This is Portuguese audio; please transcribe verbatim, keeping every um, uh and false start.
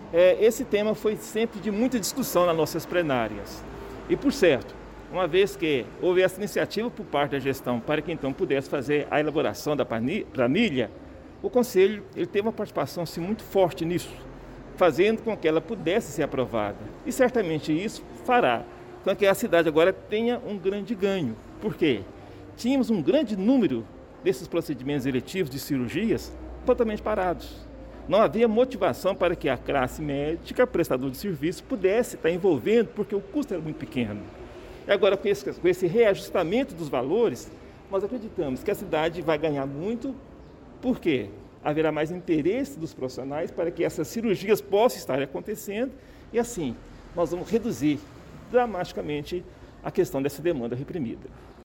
É, esse tema foi sempre de muita discussão nas nossas plenárias. E, por certo, uma vez que houve essa iniciativa por parte da gestão para que então pudesse fazer a elaboração da planilha, o Conselho ele teve uma participação assim, muito forte nisso, fazendo com que ela pudesse ser aprovada. E certamente isso fará com que a cidade agora tenha um grande ganho. Por quê? Tínhamos um grande número desses procedimentos eletivos de cirurgias totalmente parados. Não havia motivação para que a classe médica, prestador de serviço, pudesse estar envolvendo, porque o custo era muito pequeno. E agora, com esse, com esse reajustamento dos valores, nós acreditamos que a cidade vai ganhar muito, porque haverá mais interesse dos profissionais para que essas cirurgias possam estar acontecendo, e assim, nós vamos reduzir dramaticamente a questão dessa demanda reprimida.